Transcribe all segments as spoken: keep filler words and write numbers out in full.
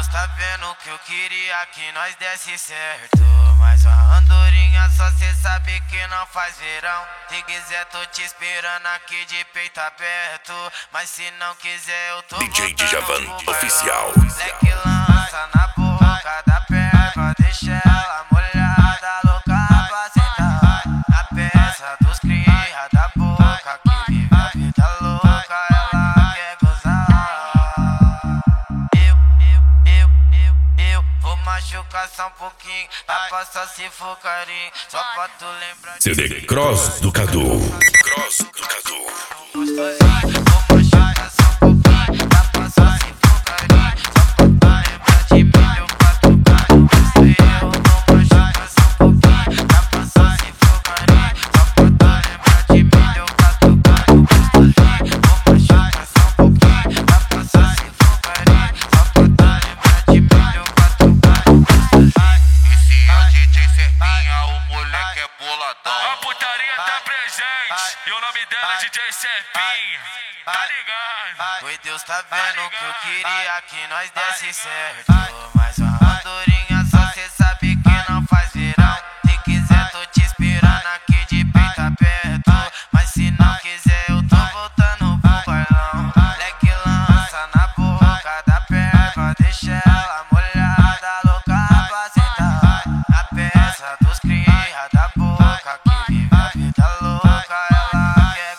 tá vendo que eu queria que nós desse certo, mas a andorinha só cê sabe que não faz verão. Se quiser tô te esperando aqui de peito aberto, mas se não quiser eu tô D J Djavan Oficial. Leque lança na boca da perna, deixa ela molhada, louca pra sentar na peça dos cria da boca que vive a vida louca, ela quer gozar. Eu, eu, eu, eu, eu vou machucar só um pouquinho, pra passar se for carinho, só pra tu lembrar de C D Cross do Cadu. Cross do Cadu. gostosinho. Vou machucar só um pouquinho, pra passar se for carinho, só pra tu lembrar de mim, eu pra tocar no rosto. Eu vou machucar só um pouquinho, pra passar se for carinho, só pra tu lembrar de mim, eu pra tocar no rosto. Vou machucar só um pouquinho, pra passar se for carinho, só pra tu lembrar de mim, eu pra tocar no rosto. Esse é o D J Serpinha, o moleque é boladão. A putaria tá presente e o nome dela é D J Serpinha. Tá ligado? Oi, Deus tá vendo que eu queria que nós desse certo, mas a andorinha só cê sabe que não faz verão. Se quiser tô te esperando aqui de peito aberto, mas se não quiser eu tô voltando pro bailão. Leque lança na boca da perna, deixa ela molhada, louca pra sentar na peça dos cria da boca que vive a vida louca, ela quer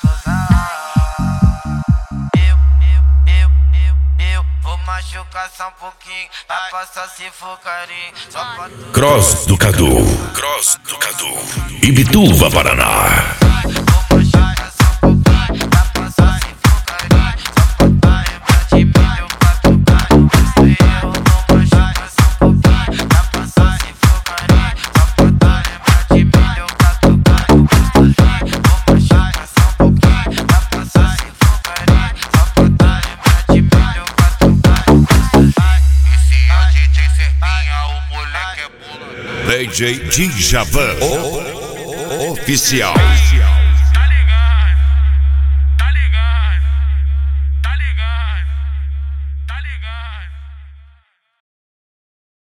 gozar. Eu, eu, eu, eu, eu vou machucar só um pouquinho, pra passar se for carinho, só pra tu. Cross do Cadu. Cross do Cadu. Ibituva, Paraná. Vou machucar só um pouquinho, pra passar se for carinho, só pra tu lembrar de mim, eu pra tocar no rosto. Eu vou machucar só um pouquinho, pra passar se for carinho, só pra tu lembrar de mim, eu pra tocar no rosto. Vou machucar só um pouquinho, pra passar se for carinho, só pra tu lembrar de mim, eu pra tocar no rosto. Esse é o D J Serpinha, o moleque é boladão. D J Djavan Oficial.